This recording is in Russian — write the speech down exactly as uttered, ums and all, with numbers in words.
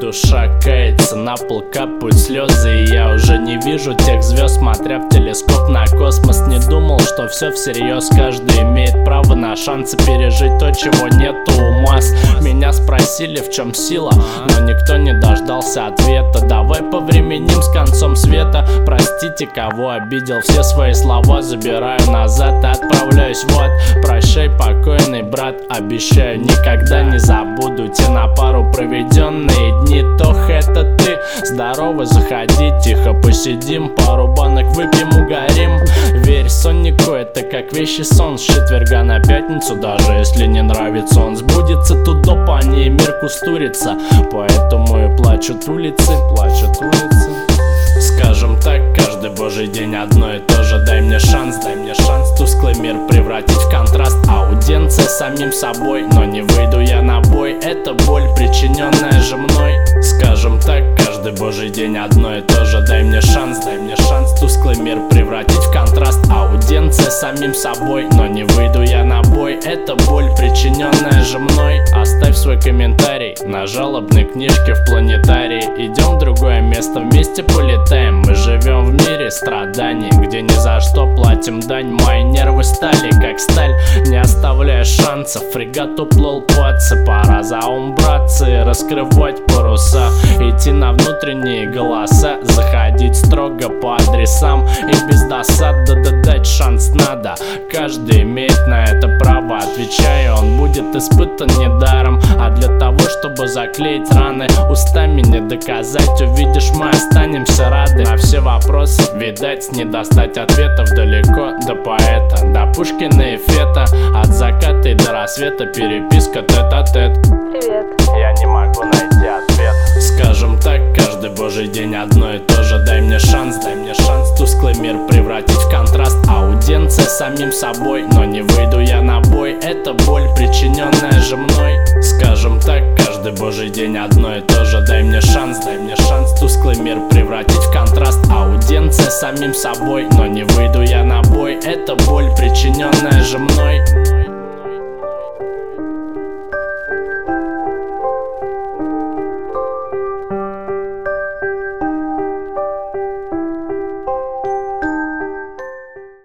душа кается, на пол капают слезы, и я уже не вижу тех звезд, смотря в телескоп на космос. Не думал, что все всерьез, каждый имеет право на шансы пережить то, чего нету у масс. Меня спросили, в чем сила, но никто не дождался ответа. Давай повременим с концом света. Простите, кого обидел, все свои слова забираю назад и отправляюсь в ад. Прощай, покойный брат, обещаю, никогда не забуду те на пару проведенные дни. Тох, это ты, здорово, заходи, тихо посидим, пару банок выпьем, угорим. Верь соннику, это как вещий сон, с четверга на пятницу, даже если не нравится он сбудется. Тут доп, а не мир кустурится, поэтому и плачут улицы, плачут улицы. Скажем так, каждый божий день одно и то же. Дай мне шанс, дай мне шанс тусклый мир превратить в контраст. Аудиенция самим собой, но не выйду я на бой. Это боль, причиненная же мной. Скажем так, каждый божий день одно и то же. Дай мне шанс, дай мне шанс тусклый мир превратить в контраст. Аудиенция самим собой, но не выйду я на бой. Это боль, причиненная же мной. Оставь свой комментарий на жалобной книжке в планетарии. Идем в другое место, вместе полетаем. Мы живем в мире страданий, где ни за что платим дань. Мои нервы стали как сталь, не оставляя шансов. Фрегат уплыл по отце, пора за ум браться и раскрывать паруса. Идти на внутренние голоса, заходить строго по адресам и без досад, да дать шанс надо. Каждый имеет на это право, отвечаю, он будет испытан недаром. А для того, чтобы заклеить раны, устами не доказать. Увидишь, мы останемся рады. На все вопросы, видать, не достать ответов. Далеко до поэта, до Пушкина и Фета, от заката и до рассвета переписка тет-а-тет. Привет. Я не могу найти ответ. Скажем так, каждый божий день одно и то же. Дай мне шанс, дай мне шанс тусклый мир превратить в контраст. Аудиенция самим собой, но не выйду я на бой. Это боль, причиненная же мной. Скажем так, каждый божий день одно и то же. Дай мне шанс, дай мне шанс тусклый мир превратить в контраст. Аудиенция самим собой, но не выйду я на бой. Это боль, причиненная же мной.